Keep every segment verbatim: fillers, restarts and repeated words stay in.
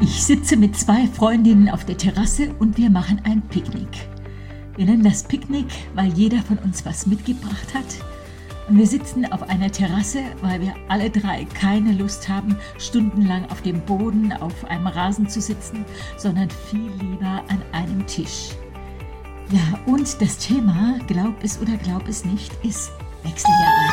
Ich sitze mit zwei Freundinnen auf der Terrasse und wir machen ein Picknick. Wir nennen das Picknick, weil jeder von uns was mitgebracht hat. Und wir sitzen auf einer Terrasse, weil wir alle drei keine Lust haben, stundenlang auf dem Boden, auf einem Rasen zu sitzen, sondern viel lieber an einem Tisch. Ja, und das Thema, glaub es oder glaub es nicht, ist Wechseljahre.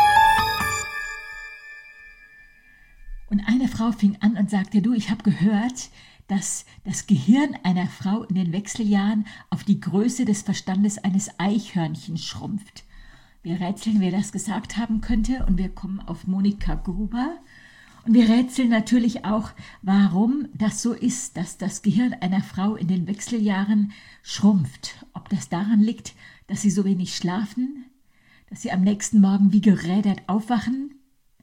Und eine Frau fing an und sagte, du, ich habe gehört, dass das Gehirn einer Frau in den Wechseljahren auf die Größe des Verstandes eines Eichhörnchens schrumpft. Wir rätseln, wer das gesagt haben könnte, und wir kommen auf Monika Gruber. Und wir rätseln natürlich auch, warum das so ist, dass das Gehirn einer Frau in den Wechseljahren schrumpft. Ob das daran liegt, dass sie so wenig schlafen, dass sie am nächsten Morgen wie gerädert aufwachen.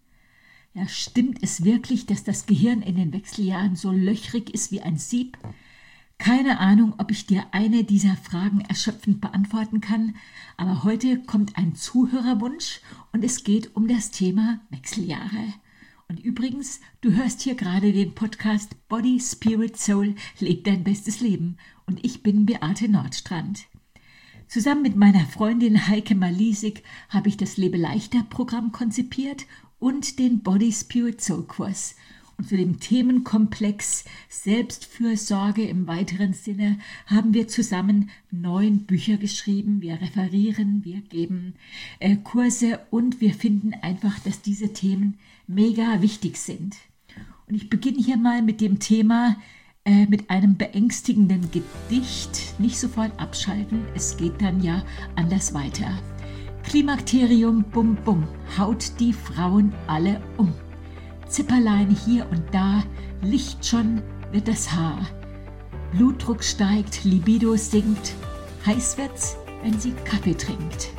Ja, stimmt es wirklich, dass das Gehirn in den Wechseljahren so löchrig ist wie ein Sieb? Keine Ahnung, ob ich dir eine dieser Fragen erschöpfend beantworten kann, aber heute kommt ein Zuhörerwunsch und es geht um das Thema Wechseljahre. Und übrigens, du hörst hier gerade den Podcast Body, Spirit, Soul, leb dein bestes Leben, und ich bin Beate Nordstrand. Zusammen mit meiner Freundin Heike Malisik habe ich das Lebe-Leichter-Programm konzipiert und den Body, Spirit, Soul Kurs. Und zu dem Themenkomplex Selbstfürsorge im weiteren Sinne haben wir zusammen neun Bücher geschrieben. Wir referieren, wir geben äh, Kurse und wir finden einfach, dass diese Themen mega wichtig sind. Und ich beginne hier mal mit dem Thema, äh, mit einem beängstigenden Gedicht. Nicht sofort abschalten, es geht dann ja anders weiter. Klimakterium, bum bum, haut die Frauen alle um. Zipperlein hier und da, Licht schon wird das Haar. Blutdruck steigt, Libido sinkt, heiß wird's, wenn sie Kaffee trinkt.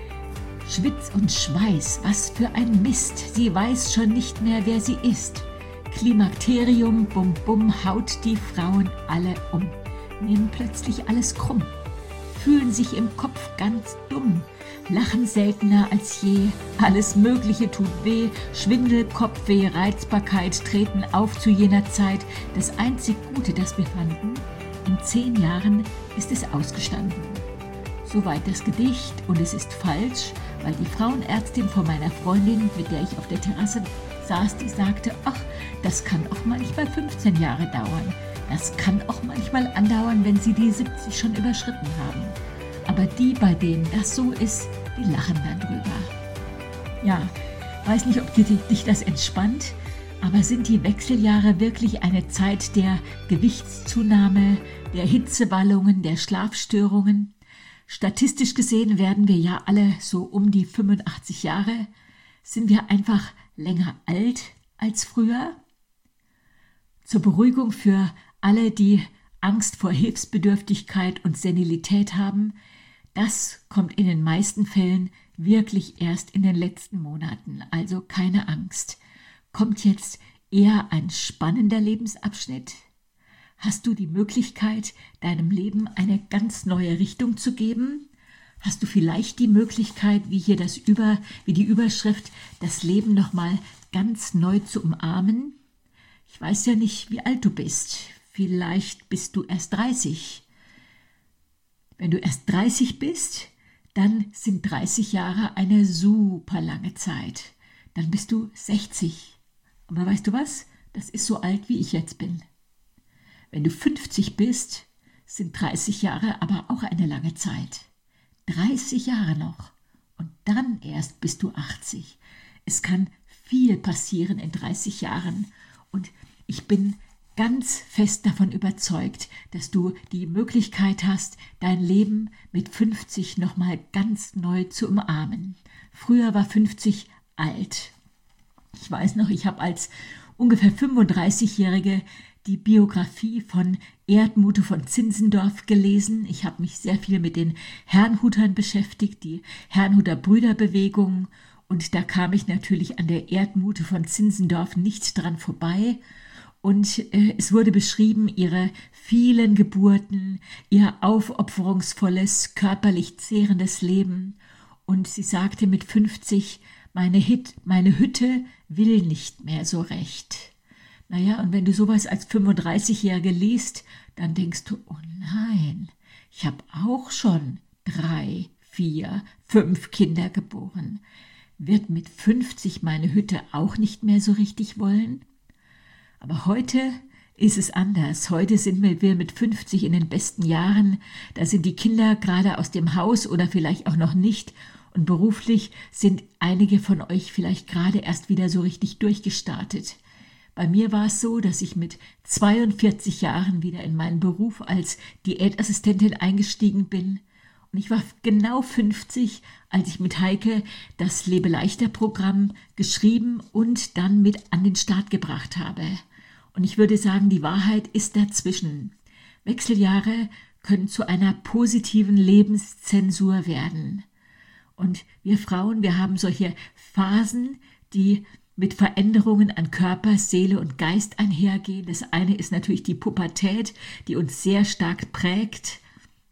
Schwitz und Schweiß, was für ein Mist, sie weiß schon nicht mehr, wer sie ist. Klimakterium, bum bum, haut die Frauen alle um. Nehmen plötzlich alles krumm, fühlen sich im Kopf ganz dumm. Lachen seltener als je, alles Mögliche tut weh, Schwindel, Kopfweh, Reizbarkeit treten auf zu jener Zeit. Das einzig Gute, das wir fanden, in zehn Jahren ist es ausgestanden. Soweit das Gedicht, und es ist falsch, weil die Frauenärztin von meiner Freundin, mit der ich auf der Terrasse saß, die sagte, ach, das kann auch manchmal fünfzehn Jahre dauern. Das kann auch manchmal andauern, wenn sie die siebzig schon überschritten haben. Aber die, bei denen das so ist, die lachen dann drüber. Ja, weiß nicht, ob dich das entspannt, aber sind die Wechseljahre wirklich eine Zeit der Gewichtszunahme, der Hitzewallungen, der Schlafstörungen? Statistisch gesehen werden wir ja alle so um die fünfundachtzig Jahre. Sind wir einfach länger alt als früher? Zur Beruhigung für alle, die Angst vor Hilfsbedürftigkeit und Senilität haben, das kommt in den meisten Fällen wirklich erst in den letzten Monaten, also keine Angst. Kommt jetzt eher ein spannender Lebensabschnitt? Hast du die Möglichkeit, deinem Leben eine ganz neue Richtung zu geben? Hast du vielleicht die Möglichkeit, wie hier das Über, wie die Überschrift, das Leben nochmal ganz neu zu umarmen? Ich weiß ja nicht, wie alt du bist. Vielleicht bist du erst dreißig. Wenn du erst dreißig bist, dann sind dreißig Jahre eine super lange Zeit. Dann bist du sechzig. Aber weißt du was? Das ist so alt, wie ich jetzt bin. Wenn du fünfzig bist, sind dreißig Jahre aber auch eine lange Zeit. dreißig Jahre noch. Und dann erst bist du achtzig. Es kann viel passieren in dreißig Jahren. Und ich bin ganz fest davon überzeugt, dass du die Möglichkeit hast, dein Leben mit fünfzig nochmal ganz neu zu umarmen. Früher war fünfzig alt. Ich weiß noch, ich habe als ungefähr fünfunddreißigjährige die Biografie von Erdmute von Zinzendorf gelesen. Ich habe mich sehr viel mit den Herrnhutern beschäftigt, die Herrnhuter Brüderbewegung. Und da kam ich natürlich an der Erdmute von Zinzendorf nicht dran vorbei. Und äh, es wurde beschrieben, ihre vielen Geburten, ihr aufopferungsvolles, körperlich zehrendes Leben. Und sie sagte mit fünfzig, meine, Hit, meine Hütte will nicht mehr so recht. Naja, und wenn du sowas als fünfunddreißigjährige liest, dann denkst du, oh nein, ich habe auch schon drei, vier, fünf Kinder geboren. Wird mit fünfzig meine Hütte auch nicht mehr so richtig wollen? Aber heute ist es anders. Heute sind wir mit fünfzig in den besten Jahren. Da sind die Kinder gerade aus dem Haus oder vielleicht auch noch nicht. Und beruflich sind einige von euch vielleicht gerade erst wieder so richtig durchgestartet. Bei mir war es so, dass ich mit zweiundvierzig Jahren wieder in meinen Beruf als Diätassistentin eingestiegen bin. Und ich war genau fünfzig, als ich mit Heike das Lebe-leichter-Programm geschrieben und dann mit an den Start gebracht habe. Und ich würde sagen, die Wahrheit ist dazwischen. Wechseljahre können zu einer positiven Lebenszensur werden. Und wir Frauen, wir haben solche Phasen, die mit Veränderungen an Körper, Seele und Geist einhergehen. Das eine ist natürlich die Pubertät, die uns sehr stark prägt.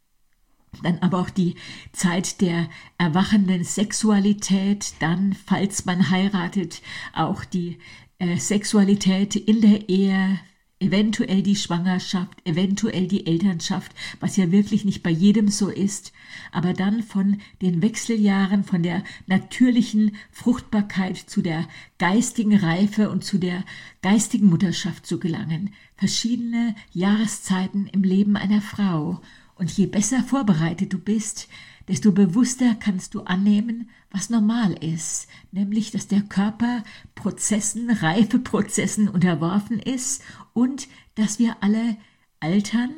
Dann aber auch die Zeit der erwachenden Sexualität. Dann, falls man heiratet, auch die äh, Sexualität in der Ehe, eventuell die Schwangerschaft, eventuell die Elternschaft, was ja wirklich nicht bei jedem so ist, aber dann von den Wechseljahren, von der natürlichen Fruchtbarkeit zu der geistigen Reife und zu der geistigen Mutterschaft zu gelangen. Verschiedene Jahreszeiten im Leben einer Frau. Und je besser vorbereitet du bist, desto bewusster kannst du annehmen, was normal ist, nämlich, dass der Körper Prozessen, Reifeprozessen unterworfen ist und dass wir alle altern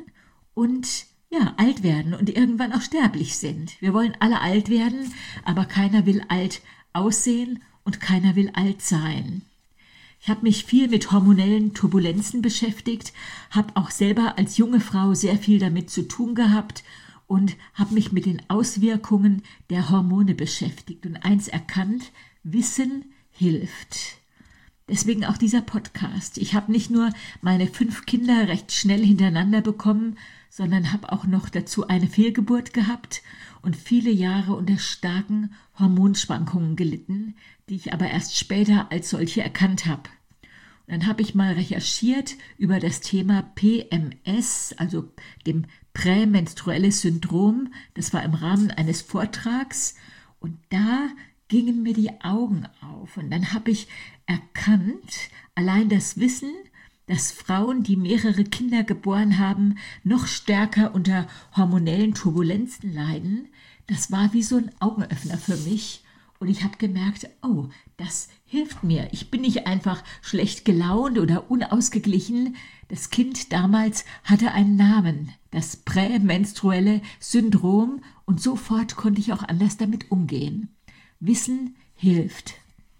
und ja, alt werden und irgendwann auch sterblich sind. Wir wollen alle alt werden, aber keiner will alt aussehen und keiner will alt sein. Ich habe mich viel mit hormonellen Turbulenzen beschäftigt, habe auch selber als junge Frau sehr viel damit zu tun gehabt und habe mich mit den Auswirkungen der Hormone beschäftigt und eins erkannt: Wissen hilft. Deswegen auch dieser Podcast. Ich habe nicht nur meine fünf Kinder recht schnell hintereinander bekommen, sondern habe auch noch dazu eine Fehlgeburt gehabt und viele Jahre unter starken Hormonschwankungen gelitten, die ich aber erst später als solche erkannt habe. Und dann habe ich mal recherchiert über das Thema P M S, also dem prämenstruelles Syndrom. Das war im Rahmen eines Vortrags und da gingen mir die Augen auf. Und dann habe ich erkannt, allein das Wissen, dass Frauen, die mehrere Kinder geboren haben, noch stärker unter hormonellen Turbulenzen leiden, das war wie so ein Augenöffner für mich. Und ich habe gemerkt, oh, das hilft mir. Ich bin nicht einfach schlecht gelaunt oder unausgeglichen. Das Kind damals hatte einen Namen, das prämenstruelle Syndrom, und sofort konnte ich auch anders damit umgehen. Wissen hilft.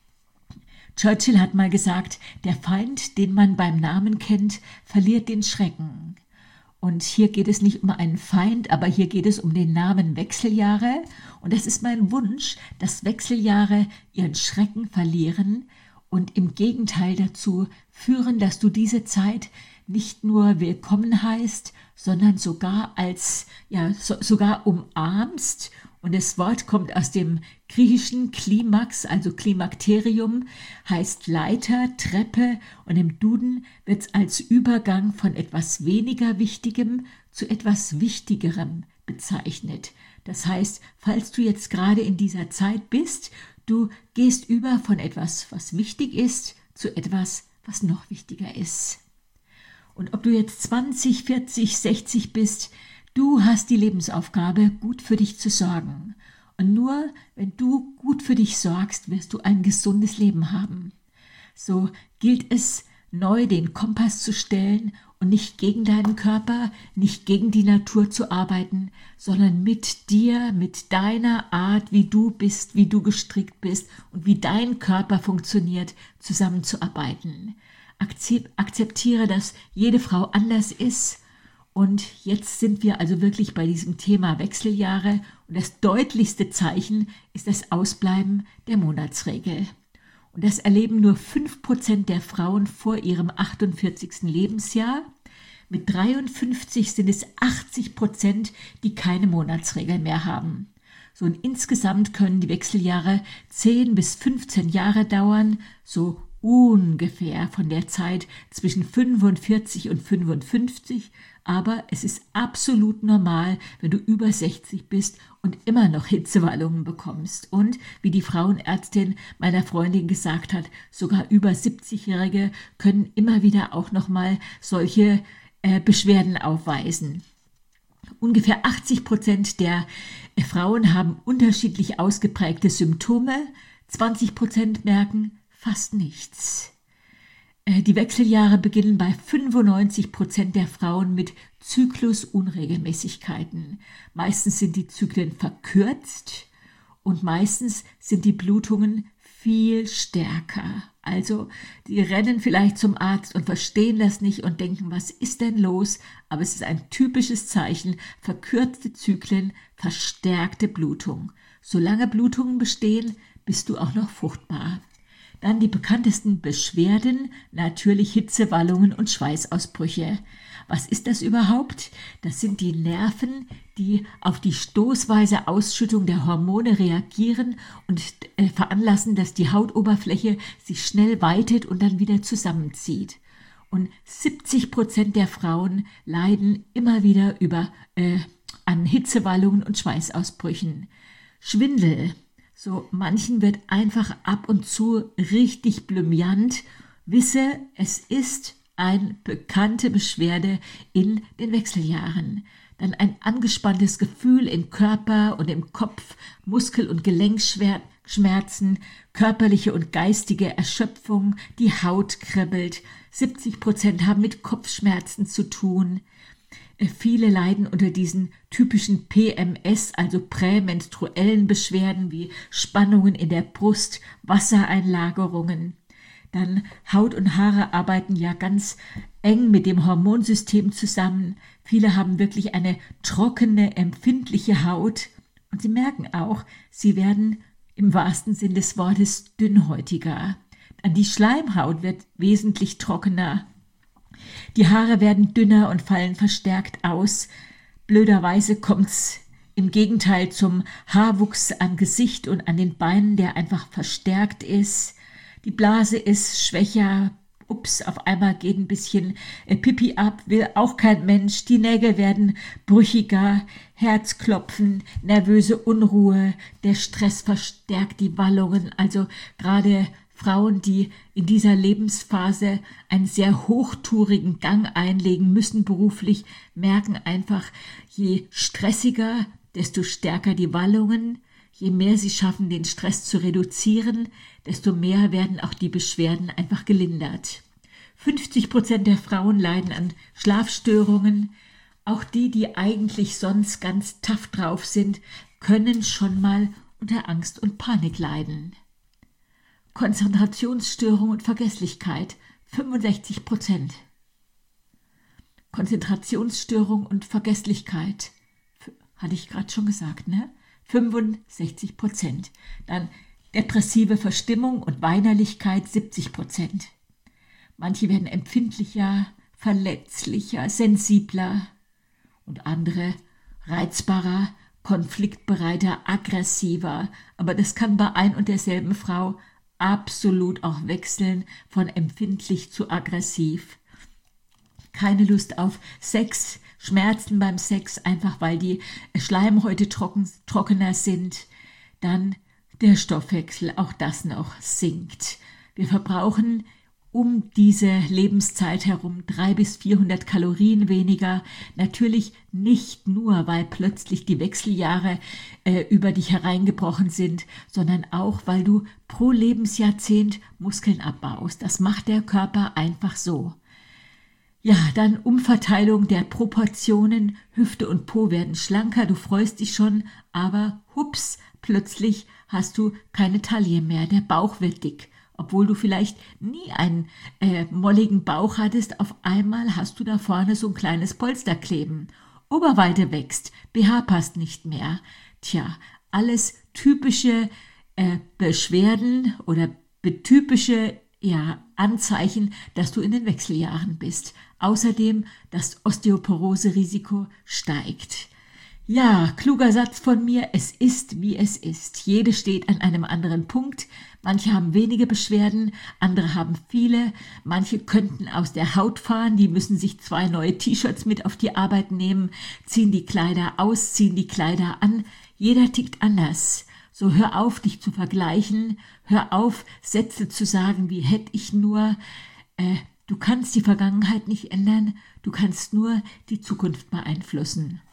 Churchill hat mal gesagt, der Feind, den man beim Namen kennt, verliert den Schrecken. Und hier geht es nicht um einen Feind, aber hier geht es um den Namen Wechseljahre. Und es ist mein Wunsch, dass Wechseljahre ihren Schrecken verlieren und im Gegenteil dazu führen, dass du diese Zeit nicht nur willkommen heißt, sondern sogar als, ja, so, sogar umarmst. Und das Wort kommt aus dem griechischen Klimax, also Klimakterium, heißt Leiter, Treppe, und im Duden wird es als Übergang von etwas weniger Wichtigem zu etwas Wichtigerem bezeichnet. Das heißt, falls du jetzt gerade in dieser Zeit bist, du gehst über von etwas, was wichtig ist, zu etwas, was noch wichtiger ist. Und ob du jetzt zwanzig, vierzig, sechzig bist, du hast die Lebensaufgabe, gut für dich zu sorgen. Und nur wenn du gut für dich sorgst, wirst du ein gesundes Leben haben. So gilt es, neu den Kompass zu stellen und nicht gegen deinen Körper, nicht gegen die Natur zu arbeiten, sondern mit dir, mit deiner Art, wie du bist, wie du gestrickt bist und wie dein Körper funktioniert, zusammenzuarbeiten. Akzeptiere, dass jede Frau anders ist. Und jetzt sind wir also wirklich bei diesem Thema Wechseljahre und das deutlichste Zeichen ist das Ausbleiben der Monatsregel. Und das erleben nur fünf Prozent der Frauen vor ihrem achtundvierzigsten Lebensjahr. Mit dreiundfünfzig sind es achtzig Prozent, die keine Monatsregel mehr haben. So, und insgesamt können die Wechseljahre zehn bis fünfzehn Jahre dauern, so ungefähr von der Zeit zwischen fünfundvierzig und fünfundfünfzig, aber es ist absolut normal, wenn du über sechzig bist und immer noch Hitzewallungen bekommst. Und wie die Frauenärztin meiner Freundin gesagt hat, sogar über siebzigjährige können immer wieder auch nochmal solche äh, Beschwerden aufweisen. Ungefähr achtzig Prozent der äh, Frauen haben unterschiedlich ausgeprägte Symptome, zwanzig Prozent merken fast nichts. Die Wechseljahre beginnen bei fünfundneunzig Prozent der Frauen mit Zyklusunregelmäßigkeiten. Meistens sind die Zyklen verkürzt und meistens sind die Blutungen viel stärker. Also die rennen vielleicht zum Arzt und verstehen das nicht und denken, was ist denn los? Aber es ist ein typisches Zeichen, verkürzte Zyklen, verstärkte Blutung. Solange Blutungen bestehen, bist du auch noch fruchtbar. Dann die bekanntesten Beschwerden, natürlich Hitzewallungen und Schweißausbrüche. Was ist das überhaupt? Das sind die Nerven, die auf die stoßweise Ausschüttung der Hormone reagieren und äh, veranlassen, dass die Hautoberfläche sich schnell weitet und dann wieder zusammenzieht. Und siebzig Prozent der Frauen leiden immer wieder über, äh, an Hitzewallungen und Schweißausbrüchen. Schwindel. So manchen wird einfach ab und zu richtig blümiant. Wisse, es ist eine bekannte Beschwerde in den Wechseljahren. Dann ein angespanntes Gefühl im Körper und im Kopf, Muskel- und Gelenkschmerzen, körperliche und geistige Erschöpfung, die Haut kribbelt. siebzig Prozent haben mit Kopfschmerzen zu tun. Viele leiden unter diesen typischen P M S, also prämenstruellen Beschwerden wie Spannungen in der Brust, Wassereinlagerungen. Dann Haut und Haare arbeiten ja ganz eng mit dem Hormonsystem zusammen. Viele haben wirklich eine trockene, empfindliche Haut und sie merken auch, sie werden im wahrsten Sinn des Wortes dünnhäutiger. Dann die Schleimhaut wird wesentlich trockener. Die Haare werden dünner und fallen verstärkt aus. Blöderweise kommt es im Gegenteil zum Haarwuchs am Gesicht und an den Beinen, der einfach verstärkt ist. Die Blase ist schwächer. Ups, auf einmal geht ein bisschen äh, Pipi ab, will auch kein Mensch. Die Nägel werden brüchiger, Herzklopfen, nervöse Unruhe. Der Stress verstärkt die Wallungen. Also gerade Frauen, die in dieser Lebensphase einen sehr hochtourigen Gang einlegen müssen beruflich, merken einfach, je stressiger, desto stärker die Wallungen. Je mehr sie schaffen, den Stress zu reduzieren, desto mehr werden auch die Beschwerden einfach gelindert. fünfzig Prozent der Frauen leiden an Schlafstörungen. Auch die, die eigentlich sonst ganz tough drauf sind, können schon mal unter Angst und Panik leiden. Konzentrationsstörung und Vergesslichkeit, fünfundsechzig Prozent. Konzentrationsstörung und Vergesslichkeit, hatte ich gerade schon gesagt, ne? fünfundsechzig Prozent. Dann depressive Verstimmung und Weinerlichkeit, siebzig Prozent. Manche werden empfindlicher, verletzlicher, sensibler und andere reizbarer, konfliktbereiter, aggressiver. Aber das kann bei ein und derselben Frau absolut auch wechseln von empfindlich zu aggressiv. Keine Lust auf Sex, Schmerzen beim Sex, einfach weil die Schleimhäute trocken, trockener sind. Dann der Stoffwechsel, auch das noch sinkt. Wir verbrauchen um diese Lebenszeit herum dreihundert bis vierhundert Kalorien weniger. Natürlich nicht nur, weil plötzlich die Wechseljahre äh, über dich hereingebrochen sind, sondern auch, weil du pro Lebensjahrzehnt Muskeln abbaust. Das macht der Körper einfach so. Ja, dann Umverteilung der Proportionen. Hüfte und Po werden schlanker, du freust dich schon, aber hups, plötzlich hast du keine Taille mehr, der Bauch wird dick. Obwohl du vielleicht nie einen äh, molligen Bauch hattest, auf einmal hast du da vorne so ein kleines Polster kleben. Oberweite wächst, B H passt nicht mehr. Tja, alles typische äh, Beschwerden oder typische ja, Anzeichen, dass du in den Wechseljahren bist. Außerdem das Osteoporose-Risiko steigt. Ja, kluger Satz von mir, es ist, wie es ist. Jede steht an einem anderen Punkt. Manche haben wenige Beschwerden, andere haben viele. Manche könnten aus der Haut fahren, die müssen sich zwei neue T-Shirts mit auf die Arbeit nehmen, ziehen die Kleider aus, ziehen die Kleider an. Jeder tickt anders. So hör auf, dich zu vergleichen. Hör auf, Sätze zu sagen, wie hätte ich nur. Äh, du kannst die Vergangenheit nicht ändern, du kannst nur die Zukunft beeinflussen.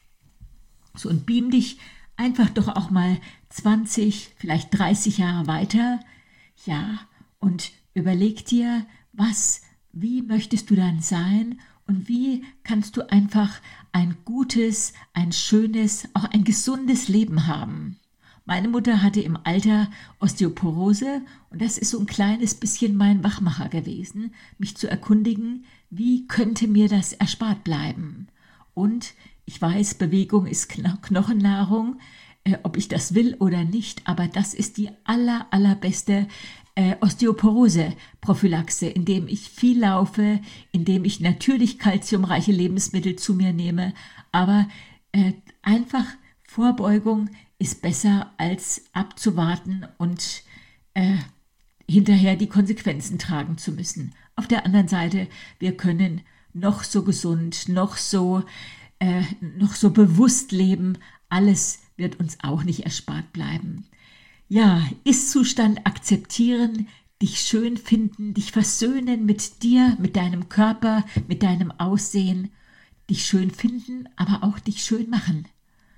So, und beam dich einfach doch auch mal zwanzig, vielleicht dreißig Jahre weiter. Ja, und überleg dir, was, wie möchtest du dann sein und wie kannst du einfach ein gutes, ein schönes, auch ein gesundes Leben haben. Meine Mutter hatte im Alter Osteoporose und das ist so ein kleines bisschen mein Wachmacher gewesen, mich zu erkundigen, wie könnte mir das erspart bleiben. Und ich weiß, Bewegung ist Kno- Knochennahrung, äh, ob ich das will oder nicht, aber das ist die aller, allerbeste äh, Osteoporose-Prophylaxe, indem ich viel laufe, indem ich natürlich kalziumreiche Lebensmittel zu mir nehme, aber äh, einfach Vorbeugung ist besser als abzuwarten und äh, hinterher die Konsequenzen tragen zu müssen. Auf der anderen Seite, wir können noch so gesund, noch so, äh, noch so bewusst leben, alles wird uns auch nicht erspart bleiben. Ja, Ist-Zustand akzeptieren, dich schön finden, dich versöhnen mit dir, mit deinem Körper, mit deinem Aussehen, dich schön finden, aber auch dich schön machen.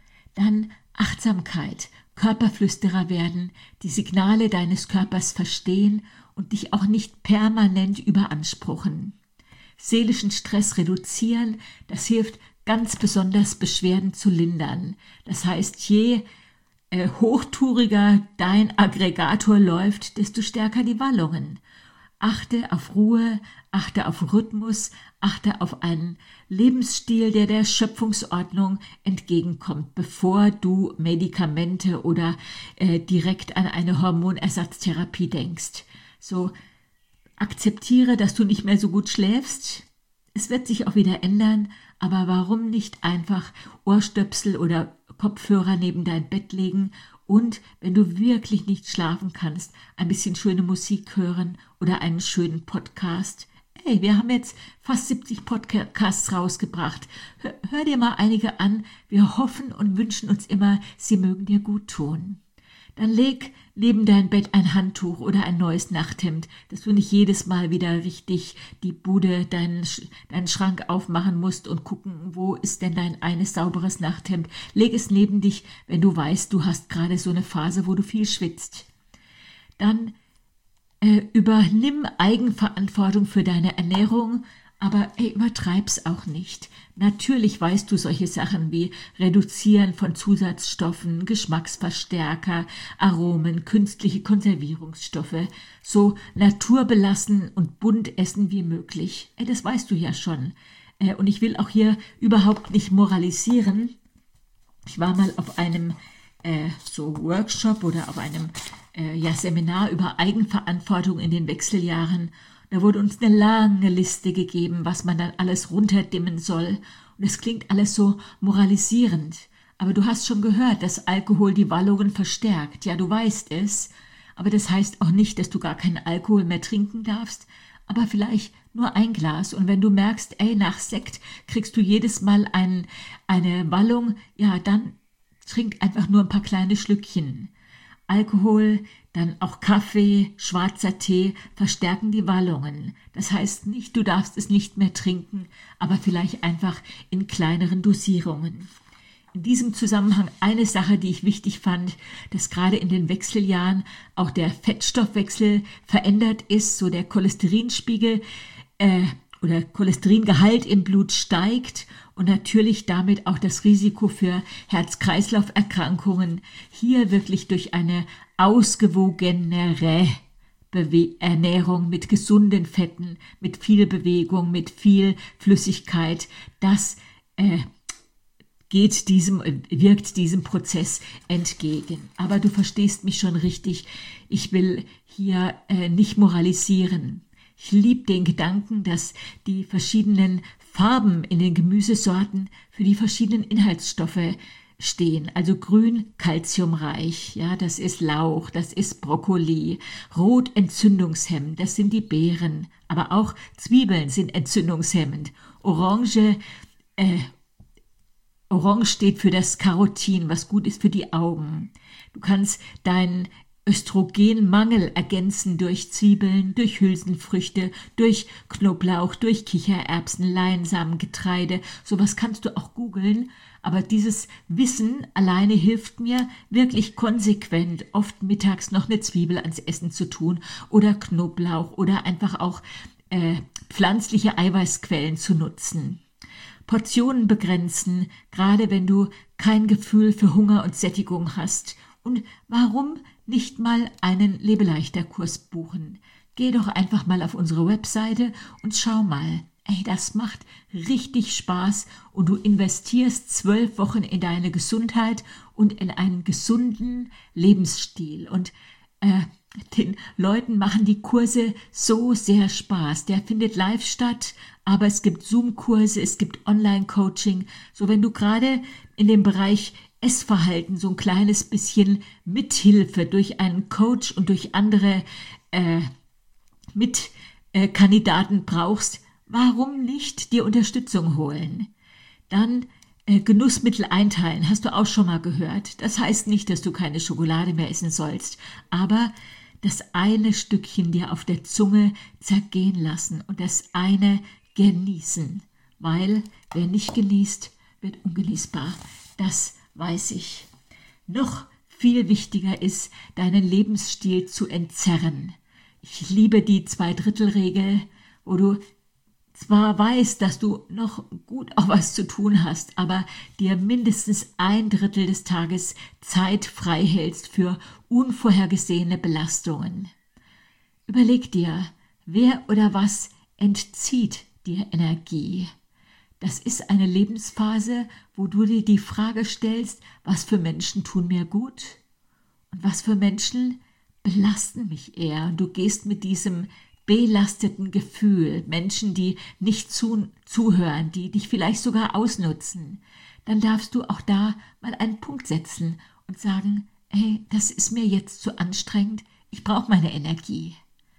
Dann Achtsamkeit, Körperflüsterer werden, die Signale deines Körpers verstehen und dich auch nicht permanent überanspruchen. Seelischen Stress reduzieren, das hilft ganz besonders Beschwerden zu lindern. Das heißt, je äh, hochtouriger dein Aggregator läuft, desto stärker die Wallungen. Achte auf Ruhe, achte auf Rhythmus, achte auf einen Lebensstil, der der Schöpfungsordnung entgegenkommt, bevor du Medikamente oder äh, direkt an eine Hormonersatztherapie denkst. So, akzeptiere, dass du nicht mehr so gut schläfst. Es wird sich auch wieder ändern, aber warum nicht einfach Ohrstöpsel oder Kopfhörer neben dein Bett legen und, wenn du wirklich nicht schlafen kannst, ein bisschen schöne Musik hören oder einen schönen Podcast. Hey, wir haben jetzt fast siebzig Podcasts rausgebracht. Hör, hör dir mal einige an. Wir hoffen und wünschen uns immer, sie mögen dir gut tun. Dann leg neben dein Bett ein Handtuch oder ein neues Nachthemd, dass du nicht jedes Mal wieder richtig die Bude, deinen, deinen Schrank aufmachen musst und gucken, wo ist denn dein eines sauberes Nachthemd. Leg es neben dich, wenn du weißt, du hast gerade so eine Phase, wo du viel schwitzt. Dann äh, übernimm Eigenverantwortung für deine Ernährung, aber ey, übertreib's auch nicht. Natürlich weißt du solche Sachen wie Reduzieren von Zusatzstoffen, Geschmacksverstärker, Aromen, künstliche Konservierungsstoffe, so naturbelassen und bunt essen wie möglich. Ey, das weißt du ja schon. Äh, und ich will auch hier überhaupt nicht moralisieren. Ich war mal auf einem äh, so Workshop oder auf einem äh, ja, Seminar über Eigenverantwortung in den Wechseljahren. Da wurde uns eine lange Liste gegeben, was man dann alles runterdimmen soll. Und es klingt alles so moralisierend. Aber du hast schon gehört, dass Alkohol die Wallungen verstärkt. Ja, du weißt es. Aber das heißt auch nicht, dass du gar keinen Alkohol mehr trinken darfst. Aber vielleicht nur ein Glas. Und wenn du merkst, ey, nach Sekt kriegst du jedes Mal ein, eine Wallung, ja, dann trink einfach nur ein paar kleine Schlückchen. Alkohol, dann auch Kaffee, schwarzer Tee verstärken die Wallungen. Das heißt nicht, du darfst es nicht mehr trinken, aber vielleicht einfach in kleineren Dosierungen. In diesem Zusammenhang eine Sache, die ich wichtig fand, dass gerade in den Wechseljahren auch der Fettstoffwechsel verändert ist, so der Cholesterinspiegel äh, oder Cholesteringehalt im Blut steigt und natürlich damit auch das Risiko für Herz-Kreislauf-Erkrankungen hier wirklich durch eine ausgewogenere Bewe- Ernährung mit gesunden Fetten, mit viel Bewegung, mit viel Flüssigkeit, das äh, geht diesem, wirkt diesem Prozess entgegen. Aber du verstehst mich schon richtig, ich will hier äh, nicht moralisieren. Ich liebe den Gedanken, dass die verschiedenen Farben in den Gemüsesorten für die verschiedenen Inhaltsstoffe stehen. Also grün, kalziumreich, ja, das ist Lauch, das ist Brokkoli, rot, entzündungshemmend, das sind die Beeren, aber auch Zwiebeln sind entzündungshemmend. Orange, äh, Orange steht für das Carotin, was gut ist für die Augen. Du kannst deinen Östrogenmangel ergänzen durch Zwiebeln, durch Hülsenfrüchte, durch Knoblauch, durch Kichererbsen, Leinsamen, Getreide. Sowas kannst du auch googeln. Aber dieses Wissen alleine hilft mir wirklich konsequent, oft mittags noch eine Zwiebel ans Essen zu tun oder Knoblauch oder einfach auch äh, pflanzliche Eiweißquellen zu nutzen. Portionen begrenzen, gerade wenn du kein Gefühl für Hunger und Sättigung hast. Und warum nicht mal einen Lebeleichter-Kurs buchen? Geh doch einfach mal auf unsere Webseite und schau mal. Ey, das macht richtig Spaß und du investierst zwölf Wochen in deine Gesundheit und in einen gesunden Lebensstil. Und äh, den Leuten machen die Kurse so sehr Spaß. Der findet live statt, aber es gibt Zoom-Kurse, es gibt Online-Coaching. So, wenn du gerade in dem Bereich Essverhalten so ein kleines bisschen Mithilfe durch einen Coach und durch andere äh, Mitkandidaten brauchst, warum nicht dir Unterstützung holen? Dann äh, Genussmittel einteilen, hast du auch schon mal gehört. Das heißt nicht, dass du keine Schokolade mehr essen sollst, aber das eine Stückchen dir auf der Zunge zergehen lassen und das eine genießen, weil wer nicht genießt, wird ungenießbar. Das weiß ich. Noch viel wichtiger ist, deinen Lebensstil zu entzerren. Ich liebe die Zwei-Drittel-Regel, wo du zwar weißt, dass du noch gut auch was zu tun hast, aber dir mindestens ein Drittel des Tages Zeit frei hältst für unvorhergesehene Belastungen. Überleg dir, wer oder was entzieht dir Energie? Das ist eine Lebensphase, wo du dir die Frage stellst, was für Menschen tun mir gut und was für Menschen belasten mich eher. Und du gehst mit diesem belasteten Gefühl, Menschen, die nicht zu, zuhören, die dich vielleicht sogar ausnutzen, dann darfst du auch da mal einen Punkt setzen und sagen, hey, das ist mir jetzt zu anstrengend, ich brauche meine Energie.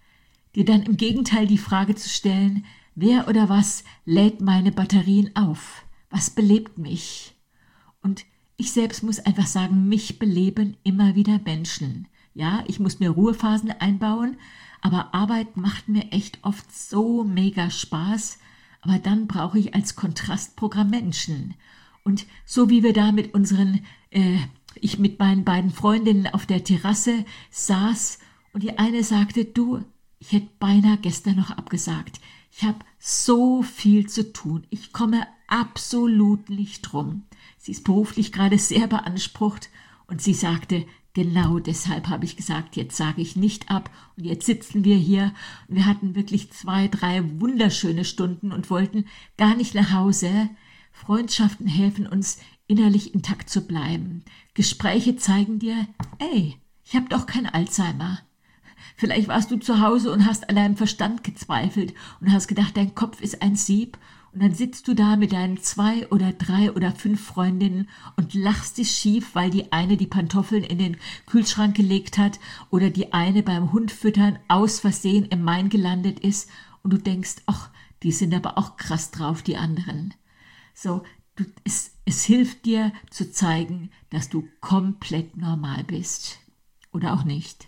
Dir dann im Gegenteil die Frage zu stellen, wer oder was lädt meine Batterien auf? Was belebt mich? Und ich selbst muss einfach sagen, mich beleben immer wieder Menschen. Ja, ich muss mir Ruhephasen einbauen, aber Arbeit macht mir echt oft so mega Spaß. Aber dann brauche ich als Kontrastprogramm Menschen. Und so wie wir da mit unseren, äh, ich mit meinen beiden Freundinnen auf der Terrasse saß und die eine sagte, du, ich hätte beinahe gestern noch abgesagt. Ich habe so viel zu tun. Ich komme absolut nicht drum. Sie ist beruflich gerade sehr beansprucht und sie sagte, genau deshalb habe ich gesagt, jetzt sage ich nicht ab und jetzt sitzen wir hier. Und wir hatten wirklich zwei, drei wunderschöne Stunden und wollten gar nicht nach Hause. Freundschaften helfen uns, innerlich intakt zu bleiben. Gespräche zeigen dir, ey, ich habe doch kein Alzheimer. Vielleicht warst du zu Hause und hast an deinem Verstand gezweifelt und hast gedacht, dein Kopf ist ein Sieb. Und dann sitzt du da mit deinen zwei oder drei oder fünf Freundinnen und lachst dich schief, weil die eine die Pantoffeln in den Kühlschrank gelegt hat oder die eine beim Hundfüttern aus Versehen im Main gelandet ist und du denkst, ach, die sind aber auch krass drauf, die anderen. So, du, es, es hilft dir zu zeigen, dass du komplett normal bist. Oder auch nicht.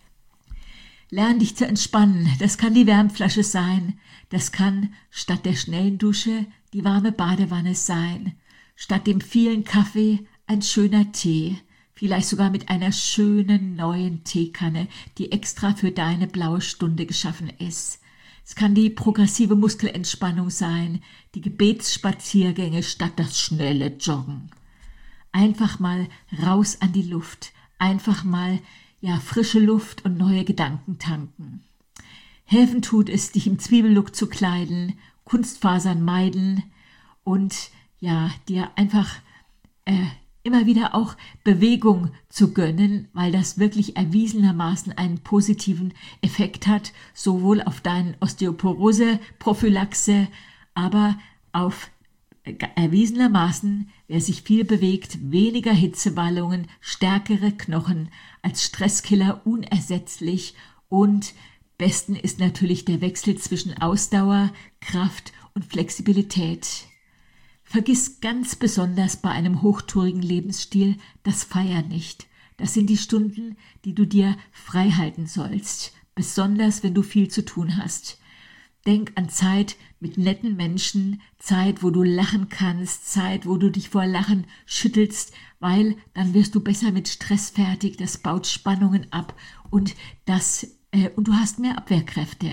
Lern dich zu entspannen. Das kann die Wärmflasche sein. Das kann statt der schnellen Dusche die warme Badewanne sein. Statt dem vielen Kaffee ein schöner Tee. Vielleicht sogar mit einer schönen neuen Teekanne, die extra für deine blaue Stunde geschaffen ist. Es kann die progressive Muskelentspannung sein, die Gebetsspaziergänge statt das schnelle Joggen. Einfach mal raus an die Luft. Einfach mal ja, frische Luft und neue Gedanken tanken. Helfen tut es, dich im Zwiebellook zu kleiden, Kunstfasern meiden und ja, dir einfach äh, immer wieder auch Bewegung zu gönnen, weil das wirklich erwiesenermaßen einen positiven Effekt hat, sowohl auf deine Osteoporose-Prophylaxe, aber auf Erwiesenermaßen, wer sich viel bewegt, weniger Hitzewallungen, stärkere Knochen, als Stresskiller unersetzlich und besten ist natürlich der Wechsel zwischen Ausdauer, Kraft und Flexibilität. Vergiss ganz besonders bei einem hochtourigen Lebensstil das Feiern nicht. Das sind die Stunden, die du dir frei halten sollst, besonders wenn du viel zu tun hast. Denk an Zeit mit netten Menschen, Zeit, wo du lachen kannst, Zeit, wo du dich vor Lachen schüttelst, weil dann wirst du besser mit Stress fertig, das baut Spannungen ab und, das, äh, und du hast mehr Abwehrkräfte.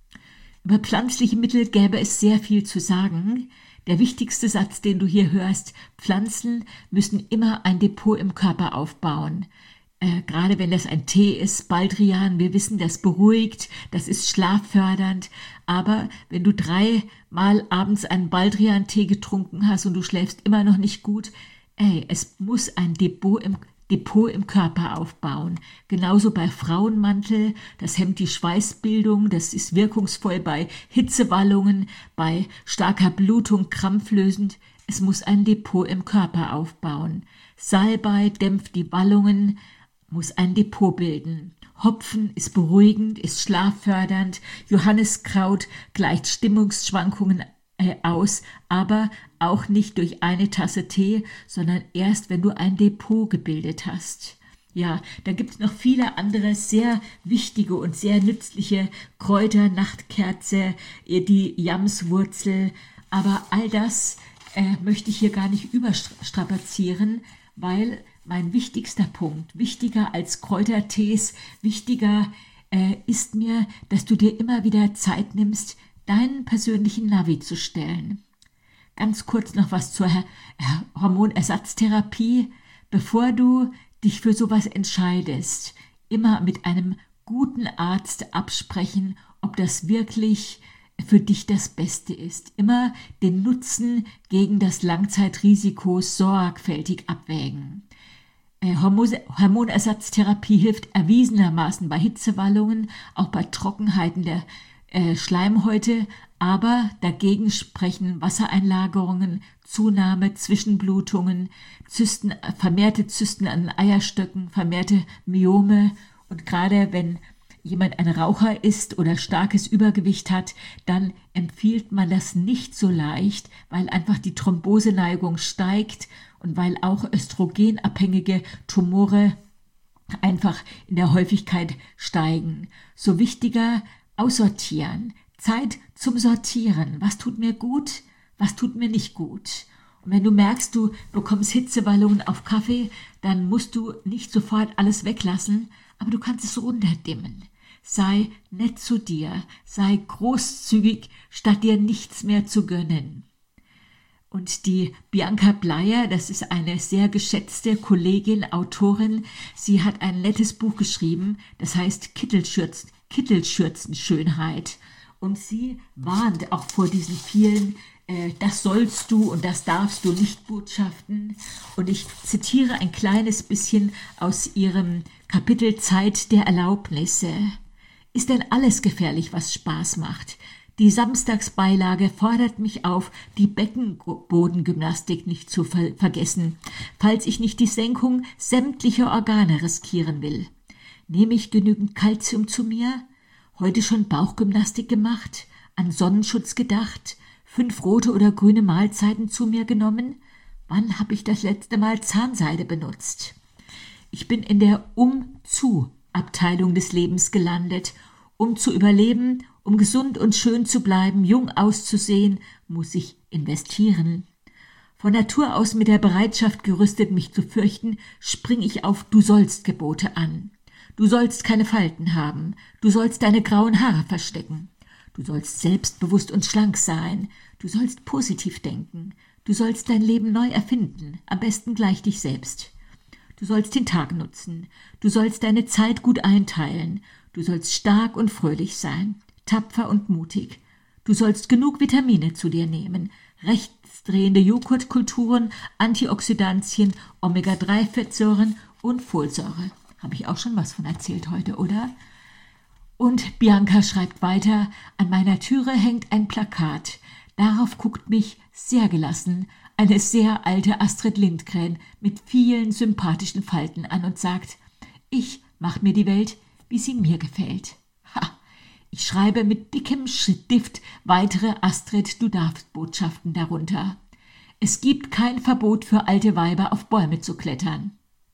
Über pflanzliche Mittel gäbe es sehr viel zu sagen. Der wichtigste Satz, den du hier hörst: Pflanzen müssen immer ein Depot im Körper aufbauen. Äh, gerade wenn das ein Tee ist, Baldrian, wir wissen, das beruhigt, das ist schlaffördernd. Aber wenn du dreimal abends einen Baldrian-Tee getrunken hast und du schläfst immer noch nicht gut, ey, es muss ein Depot im Depot im Körper aufbauen. Genauso bei Frauenmantel, das hemmt die Schweißbildung, das ist wirkungsvoll bei Hitzewallungen, bei starker Blutung, krampflösend. Es muss ein Depot im Körper aufbauen. Salbei dämpft die Wallungen, muss ein Depot bilden. Hopfen ist beruhigend, ist schlaffördernd. Johanniskraut gleicht Stimmungsschwankungen äh, aus, aber auch nicht durch eine Tasse Tee, sondern erst, wenn du ein Depot gebildet hast. Ja, da gibt es noch viele andere sehr wichtige und sehr nützliche Kräuter, Nachtkerze, die Jamswurzel, aber all das äh, möchte ich hier gar nicht überstrapazieren, weil mein wichtigster Punkt, wichtiger als Kräutertees, wichtiger äh, ist mir, dass du dir immer wieder Zeit nimmst, deinen persönlichen Navi zu stellen. Ganz kurz noch was zur Hormonersatztherapie. Bevor du dich für sowas entscheidest, immer mit einem guten Arzt absprechen, ob das wirklich für dich das Beste ist. Immer den Nutzen gegen das Langzeitrisiko sorgfältig abwägen. Hormonersatztherapie hilft erwiesenermaßen bei Hitzewallungen, auch bei Trockenheiten der äh, Schleimhäute, aber dagegen sprechen Wassereinlagerungen, Zunahme, Zwischenblutungen, Zysten, vermehrte Zysten an den Eierstöcken, vermehrte Myome und gerade wenn jemand ein Raucher ist oder starkes Übergewicht hat, dann empfiehlt man das nicht so leicht, weil einfach die Thromboseneigung steigt und weil auch östrogenabhängige Tumore einfach in der Häufigkeit steigen. So wichtiger aussortieren, Zeit zum Sortieren. Was tut mir gut, was tut mir nicht gut? Und wenn du merkst, du bekommst Hitzewallungen auf Kaffee, dann musst du nicht sofort alles weglassen, aber du kannst es runterdimmen. Sei nett zu dir, sei großzügig, statt dir nichts mehr zu gönnen. Und die Bianca Bleier, das ist eine sehr geschätzte Kollegin, Autorin, sie hat ein nettes Buch geschrieben, das heißt Kittelschürzen, Kittelschürzenschönheit. Und sie warnt auch vor diesen vielen äh, das sollst du und das darfst du nicht Botschaften. Und ich zitiere ein kleines bisschen aus ihrem Kapitel Zeit der Erlaubnisse. Ist denn alles gefährlich, was Spaß macht? Die Samstagsbeilage fordert mich auf, die Beckenbodengymnastik nicht zu ver- vergessen, falls ich nicht die Senkung sämtlicher Organe riskieren will. Nehme ich genügend Kalzium zu mir? Heute schon Bauchgymnastik gemacht? An Sonnenschutz gedacht? Fünf rote oder grüne Mahlzeiten zu mir genommen? Wann habe ich das letzte Mal Zahnseide benutzt? Ich bin in der Um-zu-Abteilung des Lebens gelandet. Um zu überleben, um gesund und schön zu bleiben, jung auszusehen, muss ich investieren. Von Natur aus mit der Bereitschaft gerüstet, mich zu fürchten, spring ich auf Du-sollst-Gebote an. Du sollst keine Falten haben, du sollst deine grauen Haare verstecken. Du sollst selbstbewusst und schlank sein, du sollst positiv denken, du sollst dein Leben neu erfinden, am besten gleich dich selbst. Du sollst den Tag nutzen, du sollst deine Zeit gut einteilen, du sollst stark und fröhlich sein, tapfer und mutig. Du sollst genug Vitamine zu dir nehmen, rechtsdrehende Joghurtkulturen, Antioxidantien, Omega drei Fettsäuren und Folsäure. Habe ich auch schon was von erzählt heute, oder? Und Bianca schreibt weiter, an meiner Türe hängt ein Plakat. Darauf guckt mich sehr gelassen eine sehr alte Astrid Lindgren mit vielen sympathischen Falten an und sagt: Ich mach mir die Welt, wie sie mir gefällt. Ha! Ich schreibe mit dickem Stift weitere Astrid Du darfst Botschaften darunter. Es gibt kein Verbot für alte Weiber, auf Bäume zu klettern.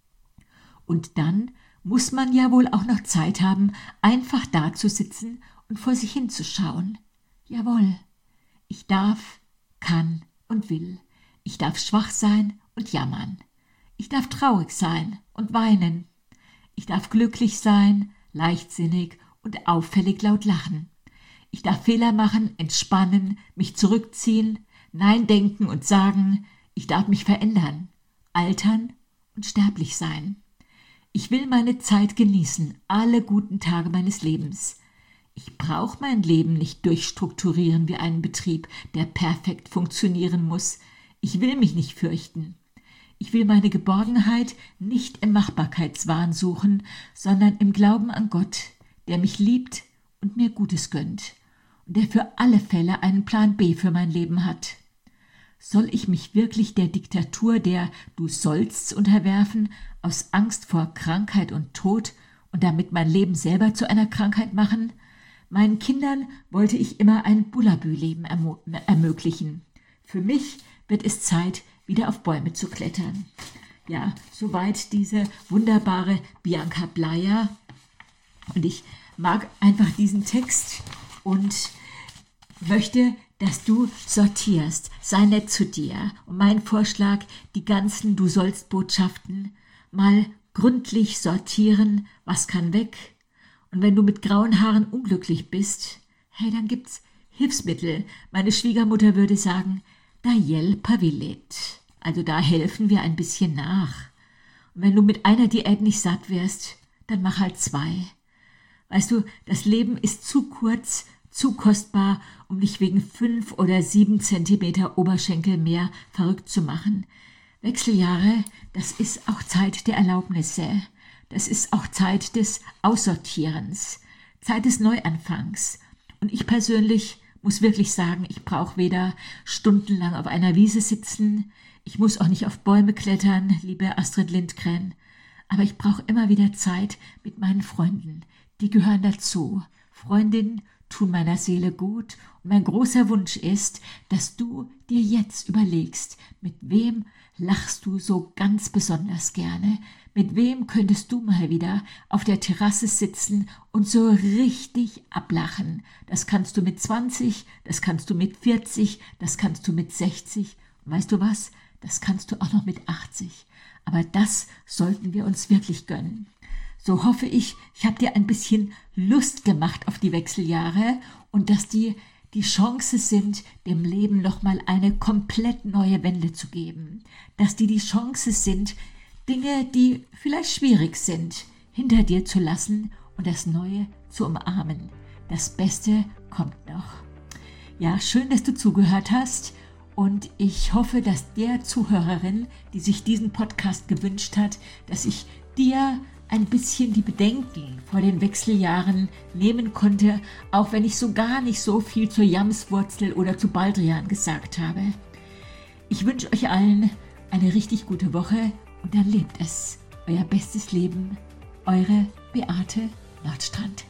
Und dann muss man ja wohl auch noch Zeit haben, einfach da zu sitzen und vor sich hinzuschauen. Jawohl, ich darf, kann und will. Ich darf schwach sein und jammern. Ich darf traurig sein und weinen. Ich darf glücklich sein, leichtsinnig und auffällig laut lachen. Ich darf Fehler machen, entspannen, mich zurückziehen, Nein denken und sagen. Ich darf mich verändern, altern und sterblich sein. Ich will meine Zeit genießen, alle guten Tage meines Lebens. Ich brauche mein Leben nicht durchstrukturieren wie einen Betrieb, der perfekt funktionieren muss. Ich will mich nicht fürchten. Ich will meine Geborgenheit nicht im Machbarkeitswahn suchen, sondern im Glauben an Gott, der mich liebt und mir Gutes gönnt und der für alle Fälle einen Plan B für mein Leben hat. Soll ich mich wirklich der Diktatur der Du sollst unterwerfen, aus Angst vor Krankheit und Tod und damit mein Leben selber zu einer Krankheit machen? Meinen Kindern wollte ich immer ein Bullabü-Leben ermo- ermöglichen. Für mich wird es Zeit, wieder auf Bäume zu klettern. Ja, soweit diese wunderbare Bianca Bleier. Und ich mag einfach diesen Text und möchte, dass du sortierst. Sei nett zu dir. Und mein Vorschlag, die ganzen Du sollst Botschaften mal gründlich sortieren, was kann weg. Und wenn du mit grauen Haaren unglücklich bist, hey, dann gibt's Hilfsmittel. Meine Schwiegermutter würde sagen, da jelpa villet. Also da helfen wir ein bisschen nach. Und wenn du mit einer Diät nicht satt wirst, dann mach halt zwei. Weißt du, das Leben ist zu kurz, zu kostbar, um dich wegen fünf oder sieben Zentimeter Oberschenkel mehr verrückt zu machen. Wechseljahre, das ist auch Zeit der Erlaubnisse. Das ist auch Zeit des Aussortierens, Zeit des Neuanfangs. Und ich persönlich muss wirklich sagen, ich brauche weder stundenlang auf einer Wiese sitzen, ich muss auch nicht auf Bäume klettern, liebe Astrid Lindgren, aber ich brauche immer wieder Zeit mit meinen Freunden. Die gehören dazu. Freundinnen tun meiner Seele gut und mein großer Wunsch ist, dass du dir jetzt überlegst, mit wem lachst du so ganz besonders gerne, mit wem könntest du mal wieder auf der Terrasse sitzen und so richtig ablachen. Das kannst du mit zwanzig, das kannst du mit vierzig, das kannst du mit sechzig und weißt du was, das kannst du auch noch mit achtzig. Aber das sollten wir uns wirklich gönnen. So hoffe ich, ich habe dir ein bisschen Lust gemacht auf die Wechseljahre und dass die die Chance sind, dem Leben nochmal eine komplett neue Wende zu geben. Dass die die Chance sind, Dinge, die vielleicht schwierig sind, hinter dir zu lassen und das Neue zu umarmen. Das Beste kommt noch. Ja, schön, dass du zugehört hast und ich hoffe, dass der Zuhörerin, die sich diesen Podcast gewünscht hat, dass ich dir ein bisschen die Bedenken vor den Wechseljahren nehmen konnte, auch wenn ich so gar nicht so viel zur Jamswurzel oder zu Baldrian gesagt habe. Ich wünsche euch allen eine richtig gute Woche und dann lebt es. Euer bestes Leben, eure Beate Nordstrand.